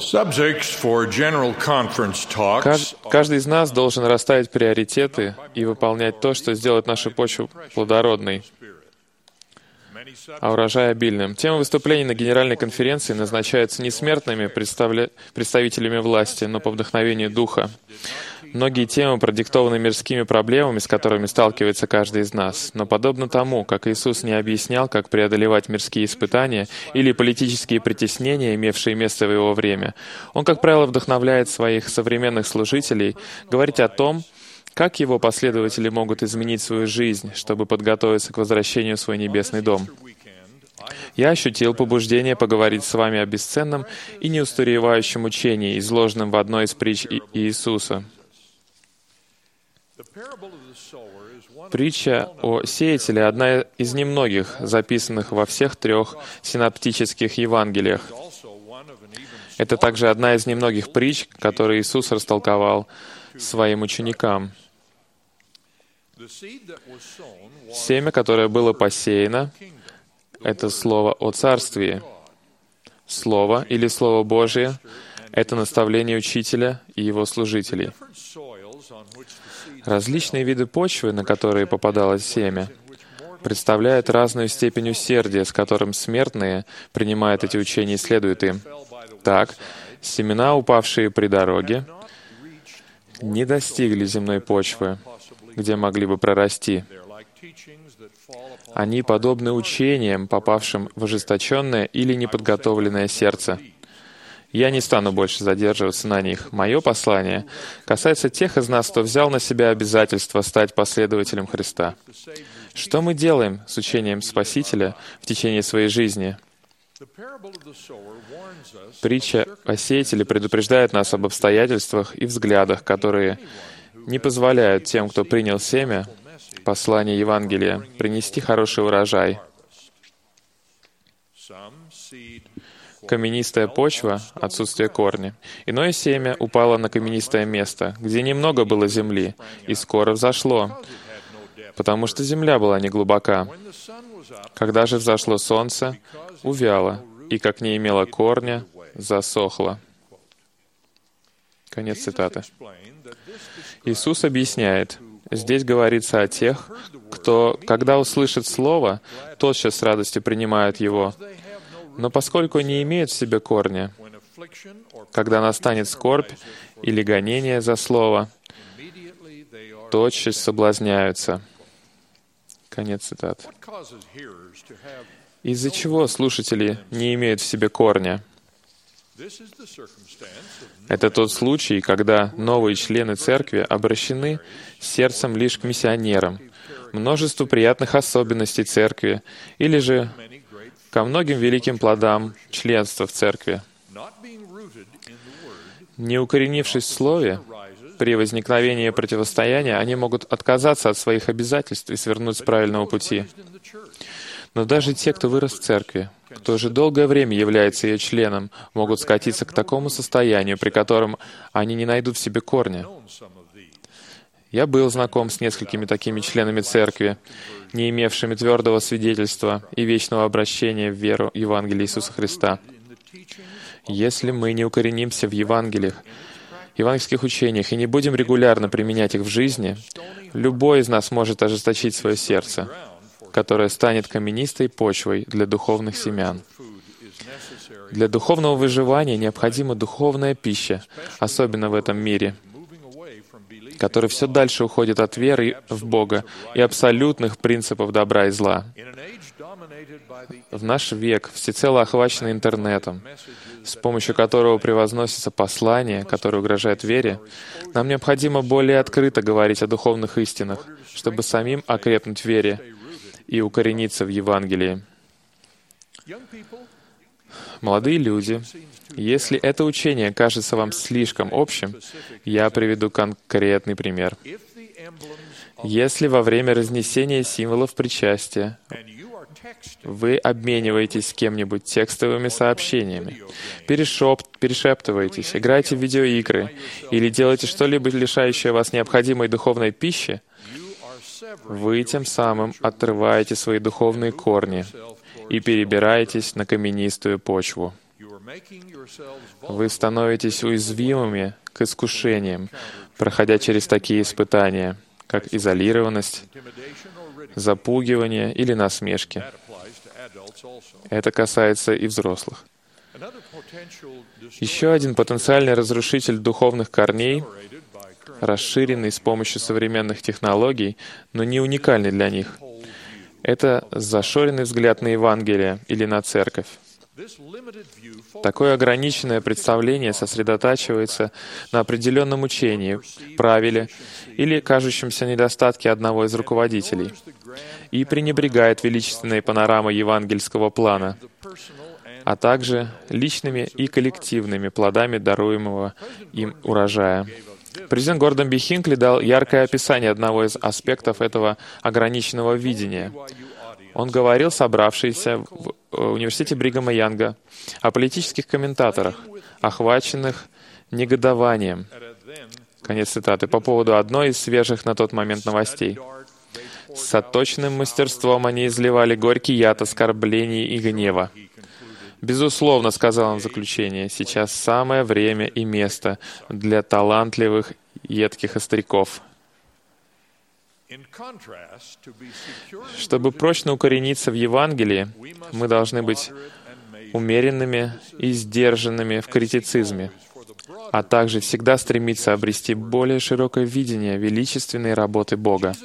Каждый из нас должен расставить приоритеты и выполнять то, что сделает нашу почву плодородной, а урожай обильным. Темы выступлений на Генеральной конференции назначаются не смертными представителями власти, но по вдохновению Духа. Многие темы продиктованы мирскими проблемами, с которыми сталкивается каждый из нас. Но подобно тому, как Иисус не объяснял, как преодолевать мирские испытания или политические притеснения, имевшие место в Его время, Он, как правило, вдохновляет своих современных служителей говорить о том, как Его последователи могут изменить свою жизнь, чтобы подготовиться к возвращению в свой небесный дом. Я ощутил побуждение поговорить с вами о бесценном и неустаревающем учении, изложенном в одной из притч Иисуса. Притча о сеятеле — одна из немногих, записанных во всех 3 синоптических Евангелиях. Это также одна из немногих притч, которые Иисус растолковал своим ученикам. Семя, которое было посеяно, — это слово о Царствии. Слово или Слово Божие — это наставление учителя и его служителей. Различные виды почвы, на которые попадалось семя, представляют разную степень усердия, с которым смертные принимают эти учения и следуют им. Так, семена, упавшие при дороге, не достигли земной почвы, где могли бы прорасти. Они подобны учениям, попавшим в ожесточенное или неподготовленное сердце. Я не стану больше задерживаться на них. Мое послание касается тех из нас, кто взял на себя обязательство стать последователем Христа. Что мы делаем с учением Спасителя в течение своей жизни? Притча о сеятеле предупреждает нас об обстоятельствах и взглядах, которые не позволяют тем, кто принял семя, послание Евангелия, принести хороший урожай. Каменистая почва — отсутствие корня. Иное семя упало на каменистое место, где немного было земли, и скоро взошло, потому что земля была неглубока. Когда же взошло солнце, увяло, и, как не имело корня, засохло. Конец цитаты. Иисус объясняет, здесь говорится о тех, кто, когда услышит Слово, тотчас с радостью принимают его, но поскольку не имеют в себе корня, когда настанет скорбь или гонение за Слово, тотчас соблазняются. Конец цитаты. Из-за чего слушатели не имеют в себе корня? Это тот случай, когда новые члены церкви обращены сердцем лишь к миссионерам, множеству приятных особенностей церкви, или же ко многим великим плодам членства в церкви. Не укоренившись в Слове, при возникновении противостояния они могут отказаться от своих обязательств и свернуть с правильного пути. Но даже те, кто вырос в церкви, кто же долгое время является ее членом, могут скатиться к такому состоянию, при котором они не найдут в себе корня. Я был знаком с несколькими такими членами церкви, не имевшими твердого свидетельства и вечного обращения в веру Евангелия Иисуса Христа. Если мы не укоренимся в евангелиях, евангельских учениях и не будем регулярно применять их в жизни, любой из нас может ожесточить свое сердце, которое станет каменистой почвой для духовных семян. Для духовного выживания необходима духовная пища, особенно в этом мире, который все дальше уходит от веры в Бога и абсолютных принципов добра и зла. В наш век, всецело охваченный интернетом, с помощью которого превозносится послание, которое угрожает вере, нам необходимо более открыто говорить о духовных истинах, чтобы самим окрепнуть в вере и укорениться в Евангелии. Молодые люди, если это учение кажется вам слишком общим, я приведу конкретный пример. Если во время разнесения символов причастия вы обмениваетесь с кем-нибудь текстовыми сообщениями, перешептываетесь, играете в видеоигры или делаете что-либо, лишающее вас необходимой духовной пищи, вы тем самым отрываете свои духовные корни и перебираетесь на каменистую почву. Вы становитесь уязвимыми к искушениям, проходя через такие испытания, как изолированность, запугивание или насмешки. Это касается и взрослых. Еще один потенциальный разрушитель духовных корней, расширенный с помощью современных технологий, но не уникальный для них, это зашоренный взгляд на Евангелие или на Церковь. Такое ограниченное представление сосредотачивается на определенном учении, правиле или кажущемся недостатке одного из руководителей и пренебрегает величественной панорамой евангельского плана, а также личными и коллективными плодами даруемого им урожая. Президент Гордон Би Хинкли дал яркое описание одного из аспектов этого ограниченного видения. Он говорил собравшиеся в университете Бригама Янга о политических комментаторах, охваченных негодованием, конец цитаты, по поводу одной из свежих на тот момент новостей. С отточенным мастерством они изливали горький яд оскорблений и гнева. «Безусловно, — сказал он в заключение, — сейчас самое время и место для талантливых, едких остряков. Чтобы прочно укорениться в Евангелии, мы должны быть умеренными и сдержанными в критицизме, а также всегда стремиться обрести более широкое видение величественной работы Бога».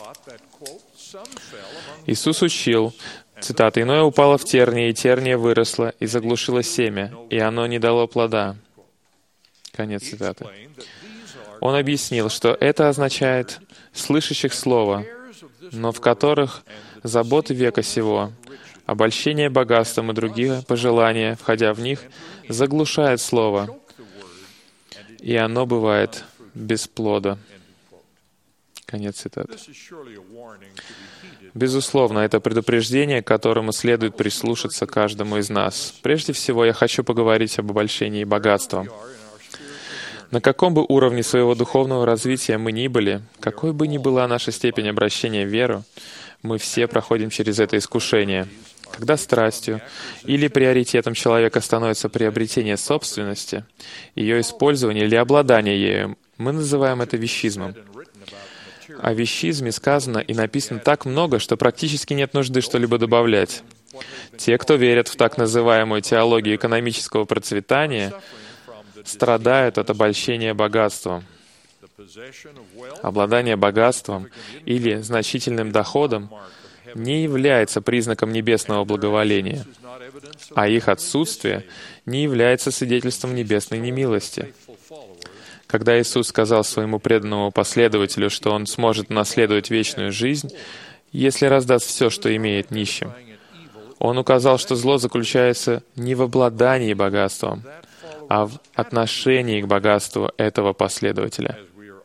Иисус учил, цитата, «Иное упало в тернии, и терния выросла, и заглушило семя, и оно не дало плода». Конец цитаты. Он объяснил, что это означает слышащих Слово, но в которых заботы века сего, обольщение богатством и другие пожелания, входя в них, заглушают Слово, и оно бывает без плода. Конец цитаты. Безусловно, это предупреждение, к которому следует прислушаться каждому из нас. Прежде всего, я хочу поговорить об обольщении богатством. На каком бы уровне своего духовного развития мы ни были, какой бы ни была наша степень обращения в веру, мы все проходим через это искушение. Когда страстью или приоритетом человека становится приобретение собственности, ее использование или обладание ею, мы называем это вещизмом. О вещизме сказано и написано так много, что практически нет нужды что-либо добавлять. Те, кто верят в так называемую теологию экономического процветания, страдают от обольщения богатством. Обладание богатством или значительным доходом не является признаком небесного благоволения, а их отсутствие не является свидетельством небесной немилости. Когда Иисус сказал своему преданному последователю, что он сможет наследовать вечную жизнь, если раздаст все, что имеет нищим, Он указал, что зло заключается не в обладании богатством, а в отношении к богатству этого последователя.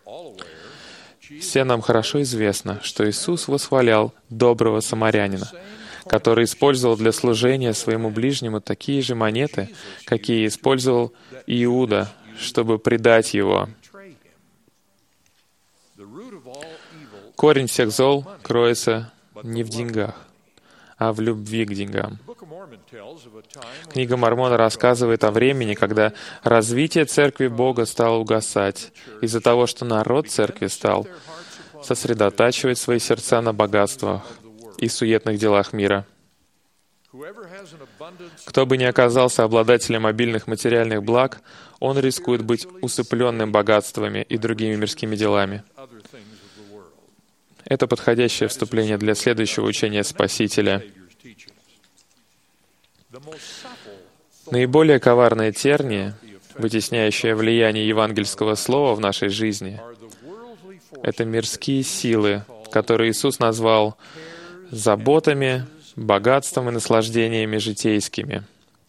Всем нам хорошо известно, что Иисус восхвалял доброго самарянина, который использовал для служения своему ближнему такие же монеты, какие использовал Иуда, чтобы предать его. Корень всех зол кроется не в деньгах, а в любви к деньгам. Книга Мормона рассказывает о времени, когда развитие Церкви Бога стало угасать из-за того, что народ Церкви стал сосредотачивать свои сердца на богатствах и суетных делах мира. Кто бы ни оказался обладателем обильных материальных благ, он рискует быть усыпленным богатствами и другими мирскими делами. Это подходящее вступление для следующего учения Спасителя. Наиболее коварные тернии, вытесняющие влияние евангельского слова в нашей жизни, это мирские силы, которые Иисус назвал заботами, богатством и наслаждениями житейскими.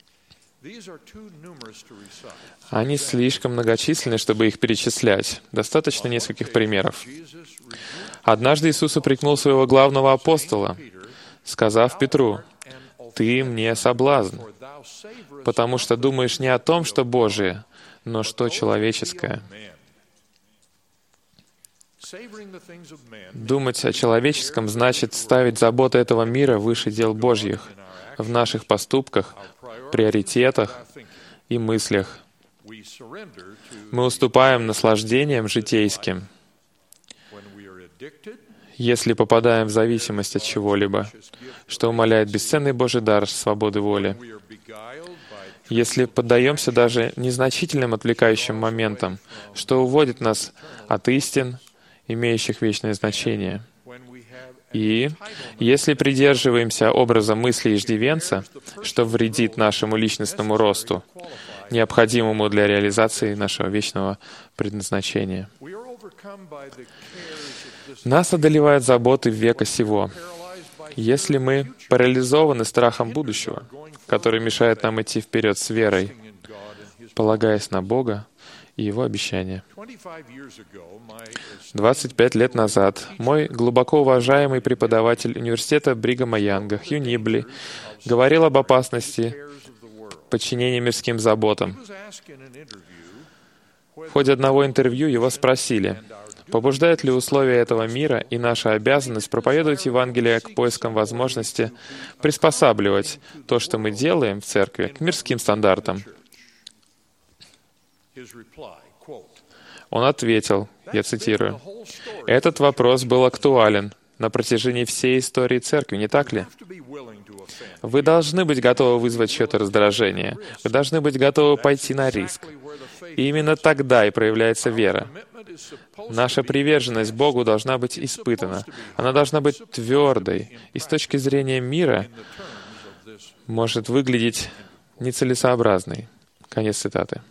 Они слишком многочисленны, чтобы их перечислять. Достаточно нескольких примеров. Однажды Иисус упрекнул своего главного апостола, сказав Петру: «Ты мне соблазн, потому что думаешь не о том, что Божие, но что человеческое». Думать о человеческом значит ставить заботы этого мира выше дел Божьих в наших поступках, приоритетах, и мыслях. Мы уступаем наслаждениям житейским. Если попадаем в зависимость от чего-либо, что умаляет бесценный Божий дар свободы воли, если поддаемся даже незначительным отвлекающим моментам, что уводит нас от истин, имеющих вечное значение, и если придерживаемся образа мысли иждивенца, что вредит нашему личностному росту, необходимому для реализации нашего вечного предназначения. Нас одолевают заботы века сего. Если мы парализованы страхом будущего, который мешает нам идти вперед с верой, полагаясь на Бога и Его обещания. 25 лет назад мой глубоко уважаемый преподаватель университета Бригама Янга Хью Нибли говорил об опасности подчинения мирским заботам. В ходе одного интервью его спросили, побуждают ли условия этого мира и наша обязанность проповедовать Евангелие к поискам возможности приспосабливать то, что мы делаем в церкви, к мирским стандартам. Он ответил, я цитирую, «Этот вопрос был актуален на протяжении всей истории церкви, не так ли? Вы должны быть готовы вызвать чье-то раздражение. Вы должны быть готовы пойти на риск. И именно тогда и проявляется вера. Наша приверженность Богу должна быть испытана. Она должна быть твердой. И с точки зрения мира может выглядеть нецелесообразной». Конец цитаты.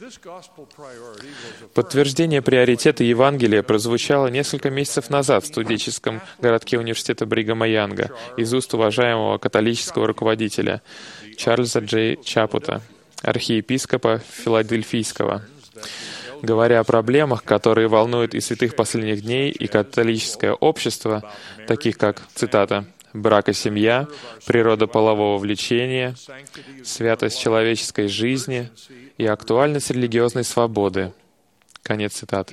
Подтверждение приоритета Евангелия прозвучало несколько месяцев назад в студенческом городке университета Бригама Янга из уст уважаемого католического руководителя Чарльза Джей Чапута, архиепископа Филадельфийского. Говоря о проблемах, которые волнуют и святых последних дней, и католическое общество, таких как, цитата, «брак и семья, природа полового влечения, святость человеческой жизни и актуальность религиозной свободы». Конец цитаты.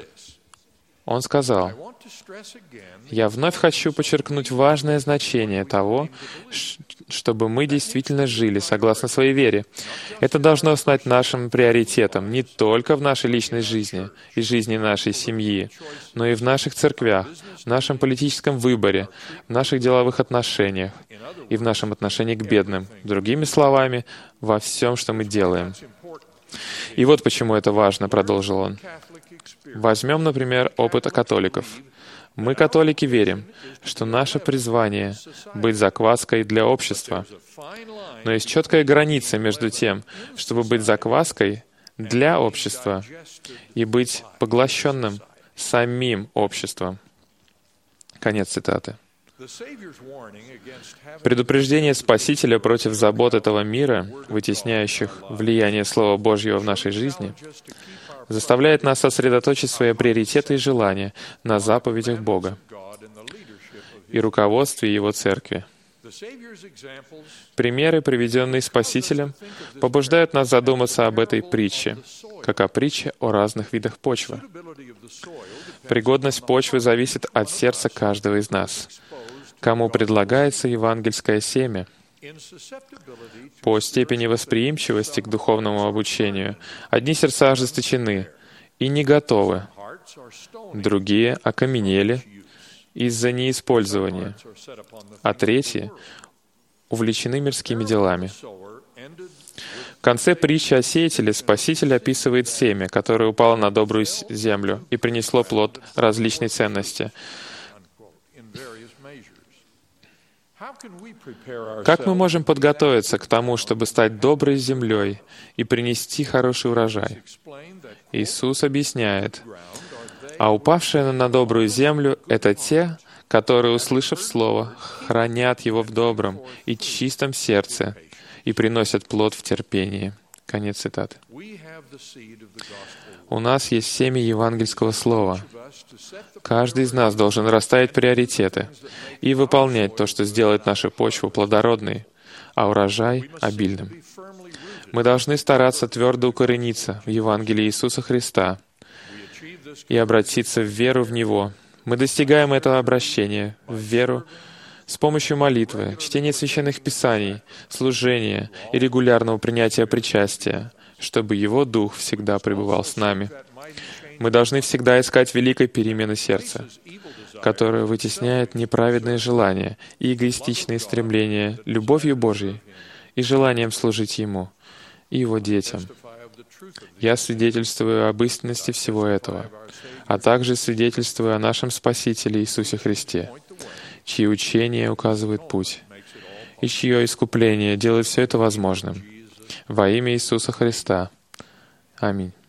Он сказал, «Я вновь хочу подчеркнуть важное значение того, чтобы мы действительно жили согласно своей вере. Это должно стать нашим приоритетом не только в нашей личной жизни и жизни нашей семьи, но и в наших церквях, в нашем политическом выборе, в наших деловых отношениях и в нашем отношении к бедным. Другими словами, во всем, что мы делаем». И вот почему это важно, продолжил он. Возьмем, например, опыт католиков. Мы, католики, верим, что наше призвание — быть закваской для общества. Но есть четкая граница между тем, чтобы быть закваской для общества и быть поглощенным самим обществом. Конец цитаты. Предупреждение Спасителя против забот этого мира, вытесняющих влияние Слова Божьего в нашей жизни, заставляет нас сосредоточить свои приоритеты и желания на заповедях Бога и руководстве Его Церкви. Примеры, приведенные Спасителем, побуждают нас задуматься об этой притче, как о притче о разных видах почвы. Пригодность почвы зависит от сердца каждого из нас, кому предлагается евангельское семя. По степени восприимчивости к духовному обучению одни сердца ожесточены и не готовы, другие окаменели из-за неиспользования, а третьи увлечены мирскими делами. В конце притчи о сеятеле Спаситель описывает семя, которое упало на добрую землю и принесло плод различной ценности. Как мы можем подготовиться к тому, чтобы стать доброй землей и принести хороший урожай? Иисус объясняет, а упавшие на добрую землю — это те, которые, услышав Слово, хранят его в добром и чистом сердце и приносят плод в терпении. Конец цитаты. У нас есть семя евангельского слова. Каждый из нас должен расставить приоритеты и выполнять то, что сделает нашу почву плодородной, а урожай — обильным. Мы должны стараться твердо укорениться в Евангелии Иисуса Христа и обратиться в веру в Него. Мы достигаем этого обращения в веру с помощью молитвы, чтения священных писаний, служения и регулярного принятия причастия, чтобы Его Дух всегда пребывал с нами. Мы должны всегда искать великой перемены сердца, которая вытесняет неправедные желания и эгоистичные стремления любовью Божьей и желанием служить Ему и Его детям. Я свидетельствую об истинности всего этого, а также свидетельствую о нашем Спасителе Иисусе Христе, чьи учения указывают путь, и чье искупление делает все это возможным. Во имя Иисуса Христа. Аминь.